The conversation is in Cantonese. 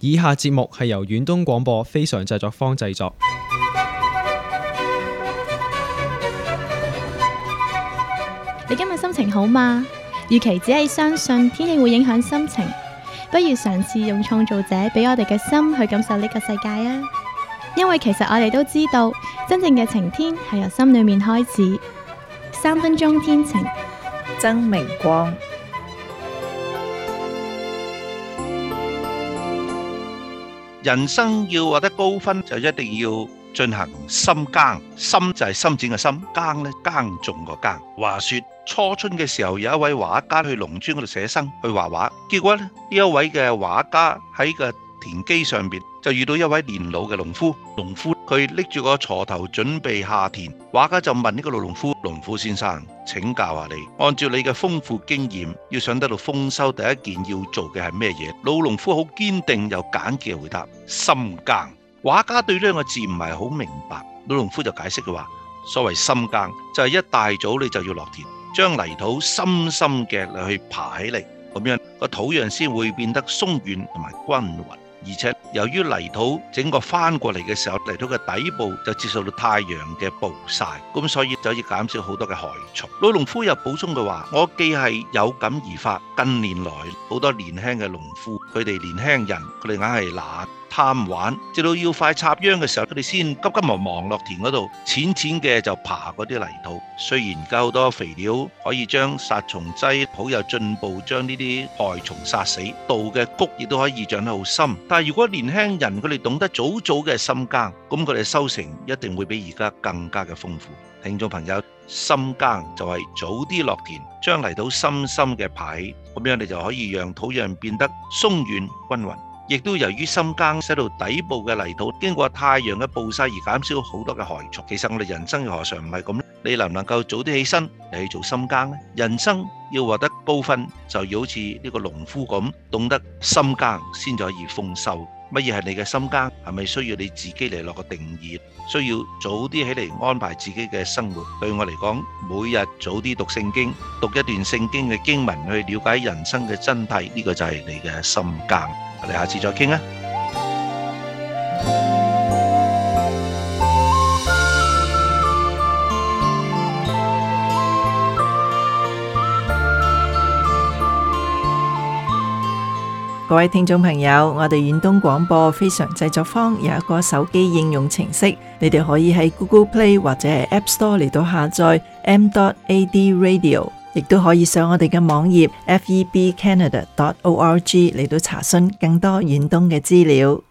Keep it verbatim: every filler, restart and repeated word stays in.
以下節目係由遠東廣播非常製作坊製作。 你今日心情好嗎？與其只係相信天氣會影響心情，不如嘗試用創造者俾我哋嘅心去感受呢個世界啊！因為其實我哋都知道，真正嘅晴天係由心裏面開始。三分鐘天晴， 曾明光。 人生要獲得高分，就一定要進行深耕。深就係深淺嘅深，耕咧耕種個耕。話說初春嘅時候，有一位畫家去農村嗰度寫生去畫畫，結果咧呢一位嘅畫家喺個田基上邊就遇到一位年老嘅農夫。農夫佢拎住個鋤頭準備下田，畫家就問呢個老農夫：農夫先生，請教下你，按照你嘅豐富經驗，要想得到豐收，第一件要做嘅係咩嘢？老農夫好堅定又簡潔嘅回答：深耕。畫家對呢兩個字唔係好明白，老農夫就解釋嘅話：所謂深耕就係一大早你就要落田，將泥土深深嘅去爬起嚟，咁樣個土壤先會變得鬆軟同埋均勻。而且由於泥土整個翻過嚟嘅時候，泥土嘅底部就接受到太陽嘅暴曬，咁所以就可以減少好多嘅害蟲。老農夫又補充佢話：我既係有感而發，近年來好多年輕嘅農夫，佢哋年輕人佢哋硬係懶貪玩，直到要快插秧嘅時候，佢哋先急急忙忙落田嗰度，淺淺嘅就爬嗰啲泥土。雖然而家好多肥料可以將殺蟲劑好有進步，將呢啲害蟲殺死，稻嘅谷亦都可以長得好深。但係如果年輕人佢哋懂得早早嘅深耕，咁佢哋收成一定會比而家更加嘅豐富。聽眾朋友，深耕就係早啲落田，將泥土深深嘅爬起，咁樣你就可以讓土壤變得鬆軟均勻。亦都由於深耕使到底部嘅泥土經過太陽嘅暴曬而減少好多嘅害蟲。其實我哋人生又何嘗唔係咁呢？你能唔能夠早啲起身嚟去做深耕呢？人生要獲得高分，就要好似呢個農夫咁，懂得深耕先至可以豐收。乜嘢係你嘅深耕？係咪需要你自己嚟落個定義？需要早啲起嚟安排自己嘅生活。對我嚟講，每日早啲讀聖經，讀一段聖經嘅經文去了解人生嘅真諦，呢個就係你嘅深耕。我哋下次再傾啊！ 各位聽眾朋友，我哋遠東廣播非常製作坊有一個手機應用程式，你哋可以喺 Google Play 或者係 App Store 嚟到下載 m dot a d radio， 亦都可以上我哋嘅網頁 f e b canada dot org 嚟到查詢更多遠東嘅資料。